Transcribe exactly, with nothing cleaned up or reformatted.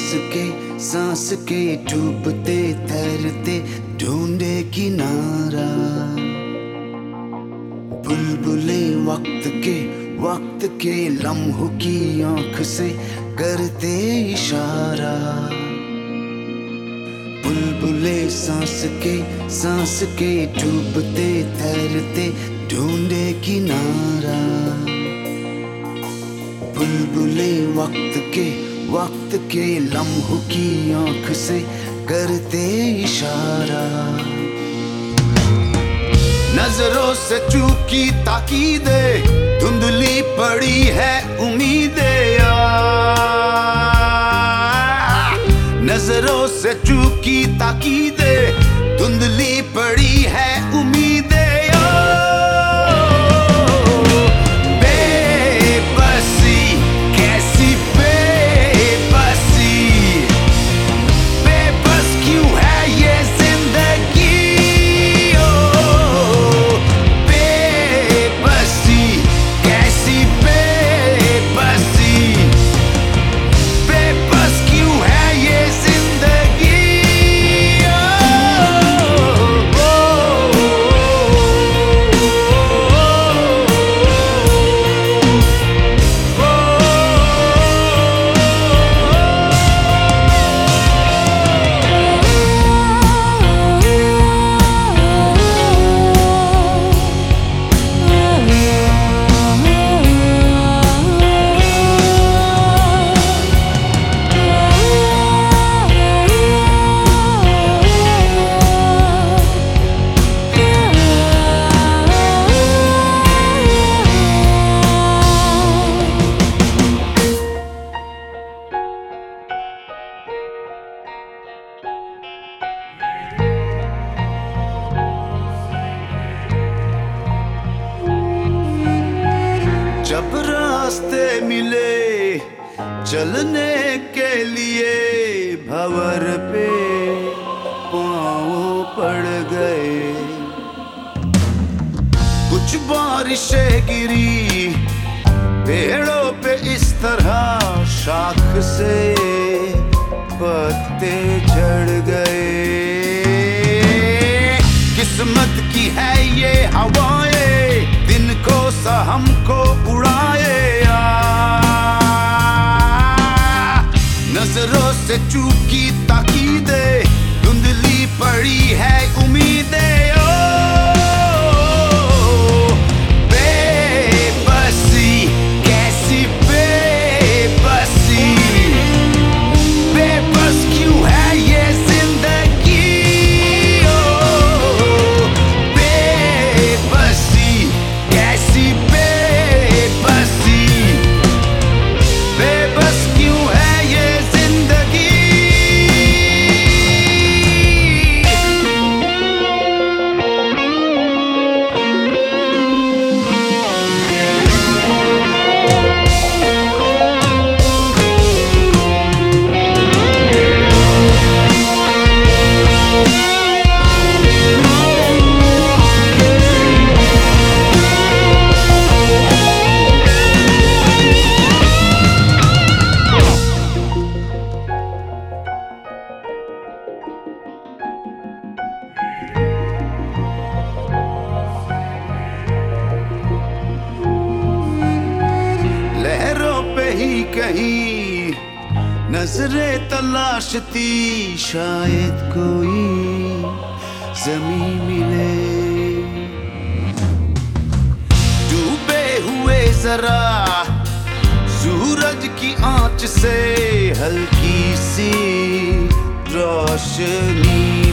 सांस के सांस के डूबते तैरते ढूंढे किनारा। बुलबुले वक्त के वक्त के लम्हों की आंख से करते इशारा। बुलबुले सांस के सांस के डूबते तैरते ढूंढे किनारा। बुलबुले वक्त के वक्त के लम्हों की आंख से करते इशारा। नजरों से चूकी ताकीदे धुंधली पड़ी है उम्मीदें। नजरों से चूकी ताकीदे धुंधली पड़ी है उम्मीदें। बेबसी कैसी बेबसी, बेबस क्यों है ये जिंदगी। ओ बेबसी कैसी बेबसी, बेबस क्यों है ये जिंदगी। जब रास्ते मिले चलने के लिए भंवर पे पाँव पड़ गए। कुछ बारिशें गिरी पेड़ों पे इस तरह शाख से पत्ते झड़ गए। किस्मत की है ये हवाएं दिन को सा हमको उड़ाए। नजरों से चूकी ताकीदे धुंधली पड़ी है उम्मीदें। बेबसी कैसी बेबसी, बेबस क्यों है ये जिंदगी। ओ बेबसी कैसी बेबसी, बेबस क्यों है ये जिंदगी। ही कहीं नजरें तलाशती शायद कोई ज़मीं मिले। डूबे हुए जरा सूरज की आंच से हल्की सी रोशनी